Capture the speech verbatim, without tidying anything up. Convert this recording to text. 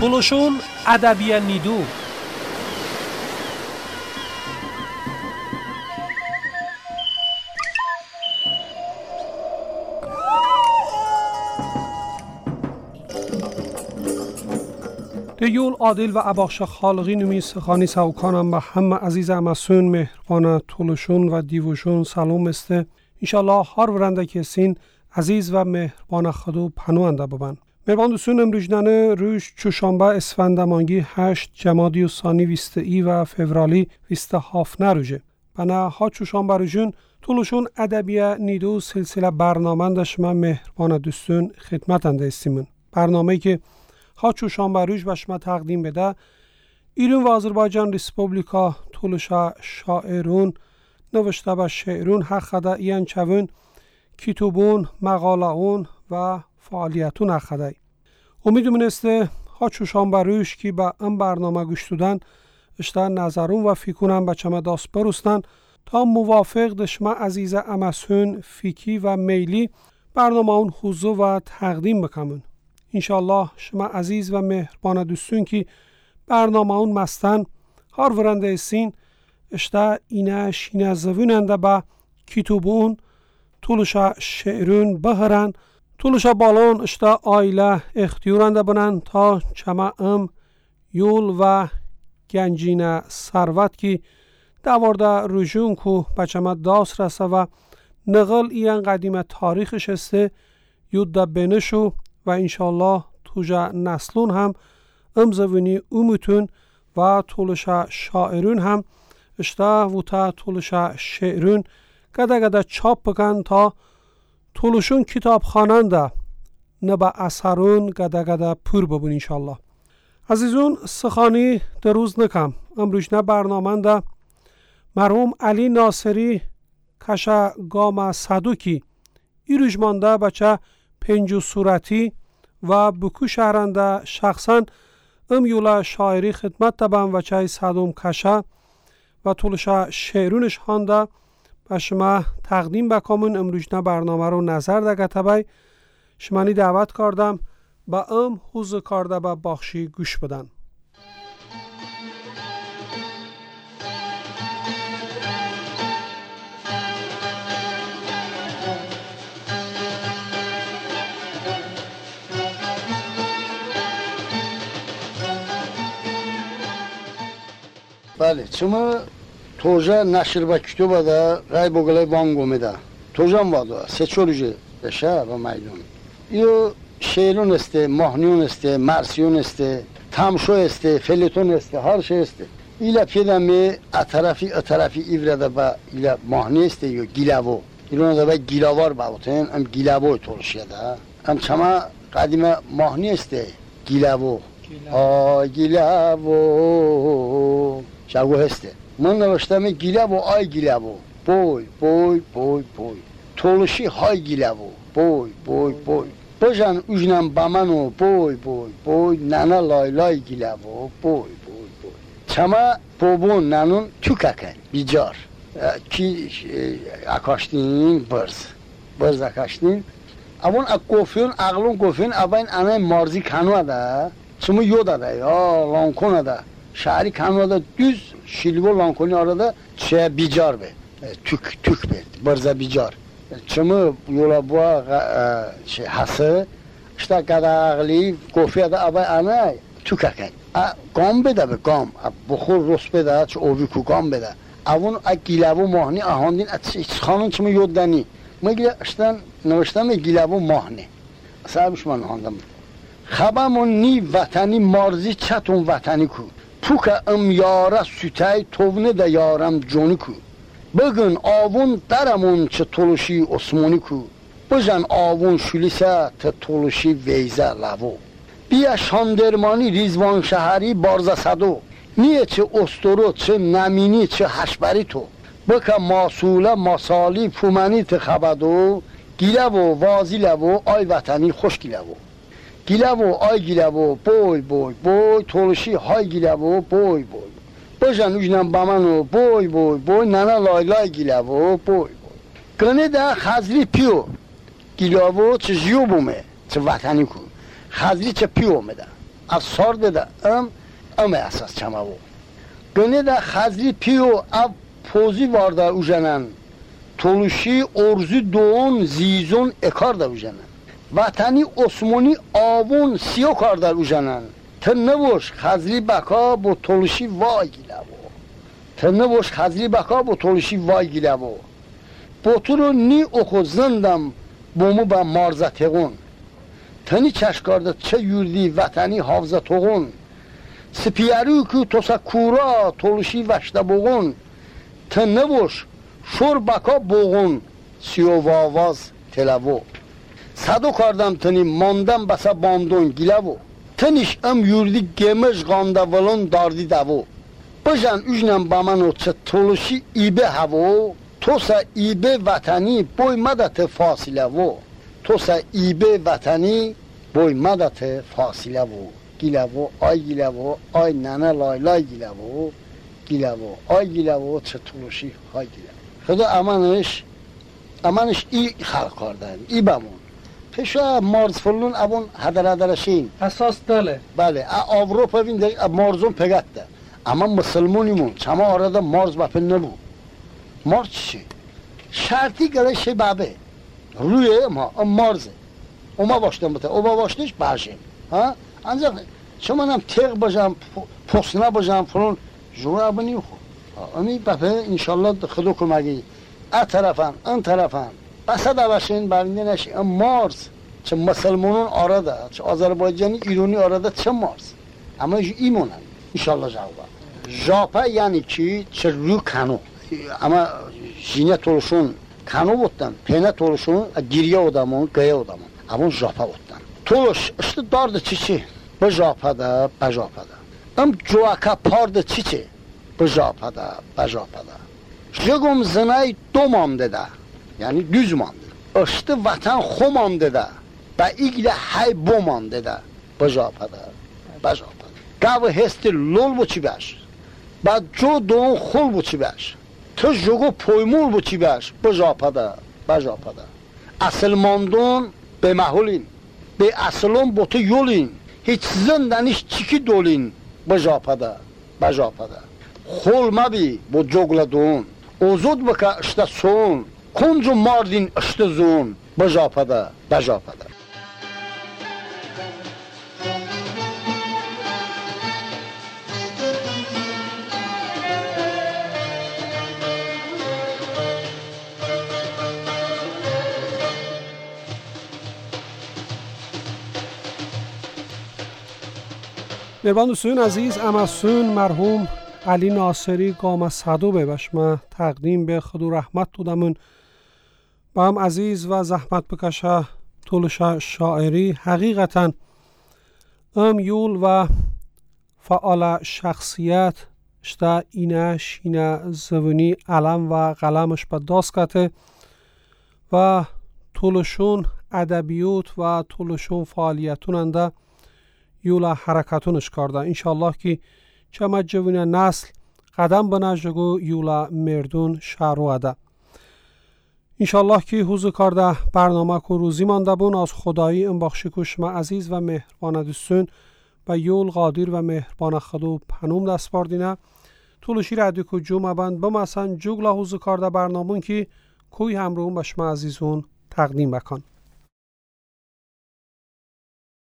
تولوشون ادبیه نیدو. دیول عادل و اباخش خالقی نمی سخانی سوکانم به همه عزیز امسون مهربان تولوشون و دیوشون سلام استه. انشالله هر ورنده که سین عزیز و مهربان خدو پنوانده ببن. مهربان دوستون امروجنانه روش چوشانبه اسفندمانگی هشت جمادی و ثانی ویسته ای و فورالی ویسته هافنه روژه. بنا ها چوشانبه روژون تولوشون ادبیه نیدو سلسله برنامه داشتم مهربان دوستون خدمتنده استیمون. برنامه‌ای که ها چوشانبه روژ به شما تقدیم بده ایران و آذربایجان ریسپوبلیکا تولوشا شاعرون نوشته به شعرون حق ده ایان چون کتابون مقالهون و فعالیتون حق ده. امیدوم است ها چوشانبه روژ که به این برنامه گوش دادن اشتر نظرون و فکرون به چما داست برستن تا موافق دشما عزیز امسون فیکی و میلی برنامه اون حضور و تقدیم بکنن. انشالله شما عزیز و مهربان دوستون که برنامه اون مستن هر ورنده سین اشتا اینه شینه زویننده با کتابون طولشا شعرون بهرن طولشا بالون اشتا آیله اختیورنده بنن تا چما ام یول و گنجین سروت که دوارده رجون که بچما داست رسه و نقل این قدیم تاریخش استه یود ده بنشو و انشالله توجه نسلون هم امزوینی اومتون و طولشا شاعرون هم اشتا و تا طولشا شعرون گده گده چاپ بکن تا طولشون کتاب خواننده نبا اثرون گده گده پور ببون انشالله. عزیزون سخانی در روز نکم امروز نه برنامه ده مرحوم علی ناصری کشا گام صدوکی ایروش مانده بچه پنجو صورتی و بکو شهرنده شخصا ام یولا شاعری خدمت دبم و چای صدوم کشه و طولشا شعرونش خانده و شما تقدیم بکامون امروزنه برنامه رو نظر ده گتبای شمانی دعوت کردم با ام حوز کرده با باخشی گوش بدن. بله چما توجه نشر با کتوبه ده رای بگلای بانگومه ده توجه هم باده سه چولوژه بشه با میدون ایو شعرون استه ماهنیون استه مرسیون استه تمشو استه فلیتون استه هر شی استه ایلا پیدمه اطرافی اطرافی ایوره با ایلا ماهنی استه یا گیلاو ایلون ده با گیلاوار باوتن ام گیلاو تولشیه ده ام چما قدیم ماهنی استه گیلاو آ گیلاو شاگو هسته من نوشتم گیلاو آی گیلاو بوی بوی بوی بوی تولشی های گیلاو بوی بوی بوی بجن اوجنم بامنو بوی بوی بوی نانا لای لای گیلاو بوی بوی بوی چما بوبون نانون توککن بیجار کی اکاشتین برز برز اکاشتین اون اکوفیون اغلون کوفیون اون انا مارزی کنوا ده چما یودا ده یا لانکونا ده شهری کنوادا düz şilvo lankoni arada şey bicar be tük tük be barza bicar çımı yola bu şey hası işte kadağli kofiyada abay ana tükaken a gam bede be gam bukhur rus bede ço ovi ku gam bede avun a gilavu mahni ahandin at xanun çımı yoddani mege işten navştam gilavu mahni sabş man handım خبمون نی وطنی مارزی چتون وطنی کو توکا ام یاره sütey tovne de yarem joni ku bugün avun daramon çe toluşi osmoni ku bujan avun şulise te toluşi veyze lavo biya şandermani rizvan şehri barza sado niye çe ostoro çe namini çe haşbari to baka masule masali fumani te xabado gilavo vazilevo ay vatani hoş gilavo gilavu ay gilavu boy boy boy toluşi hay gilavu boy boy bojan ujnan bamano boy boy boy nana lay lay gilavu boy boy gane da khazri pio gilavu çjiyo bume çe vatani ku khazri çe pio meda از سار ده ام ام اساس چما و گنه ده خزلی پیو اب پوزی وارده اوجنن تولوشی ارزی دون زیزون اکار ده اوجنن وطنی عثمانی آوون سیو کار در اوجنن ته نبوش خزلی بکا با تولوشی وای گیله و ته نبوش خزلی بکا با تولوشی وای گیله و با تو رو نی اخو زندم بومو با مارزه تغون تنی چشکارده چه یوردی وطنی حافظه تغون سپیارو که توسا کورا تولوشی وشته بغون ته نبوش شور بکا بغون سیو واواز تلوو صدو کردم تنی ماندم بسا باندون گیلوو تنیش ام یوردی گمش غانده ولون داردی دوو بجن اجنم با منو چه تولوشی ایبه هوو توسا ایبه وطنی بوی مدت فاصله و توسا ایبه وطنی بوی مدت فاصله و گیله و آی گیله و آی ننه لای لای گیله و گیله و آی گیله و چه تولوشی های گیله خدا امانش امانش ای خلق کردن ای بمون پیشا مارز فلون ابون هدر هدرشین اساس دله بله اوروپا وین در مارزون پگته اما مسلمونیمون چما آراده مارز بپن نبو مارز چی؟ شرطی گره شی بابه روی ما مارزه اوما باشتم بته اوما باشتش برشیم ها انجا شما نم تیغ باشم پسنه باشم فلان جوره ابنی خو امی بپه انشالله خدو کمگی ا طرفن ان طرفن بسه دوشین برنده نشی ام مارز چه مسلمانون آراده چه آذربایجانی ایرانی آراده چه مارز اما ایمونن انشالله جوابا ژاپا یعنی کی چه رو کنو اما جینه تولشون kanı ottan, pene toluşun, giriye odamın, gaya odamın. Ama Japa ottan. Toluş, işte dardı çiçi. Bu Japa'da, bu Japa'da. Am cuaka pardı çiçi. Bu Japa'da, bu Japa'da. Jegom zinay domam dede. Yani düzman dede. İşte vatan xomam dede. Ba igle hay bomam dede. Bu Japa'da, bu Japa'da. Gavı hesti lol bu çibaş. Ba jo don xol bu çibaş. تو جوگو پویمول بو چی باش بجا پدا بجا پدا اصل ماندون به محولین به اصلون بو تو یولین هیچ زندنیش چیکی دولین بجا پدا بجا پدا خول مبی بو جوگلا دون اوزود بکا اشتا سون کنجو ماردین اشتا زون بجا پدا بجا پدا مهربان دوستان عزیز اماسون مرحوم علی ناصری گام صدو ببش ما تقدیم به خدو رحمت دودمون با هم عزیز و زحمت بکشه طولش شاعری حقیقتا ام یول و فعال شخصیت شتا اینه شینه زونی علم و قلمش با داسکته و طولشون ادبیوت و طولشون فعالیتون انده یولا حرکتونش کرده انشالله که چما جوین نسل قدم بنجگو یولا مردون شهرو اده انشالله که حوزو کرده برنامه کو روزی مانده بون از خدایی ام بخشی کو شما عزیز و مهربان دوستون و یول قادر و مهربان خدو پنوم دست باردینه طولشی رادیو کو جمعه بند بمسن جوگلا حوزو کرده برنامون که کوی همرون به شما عزیزون تقدیم بکن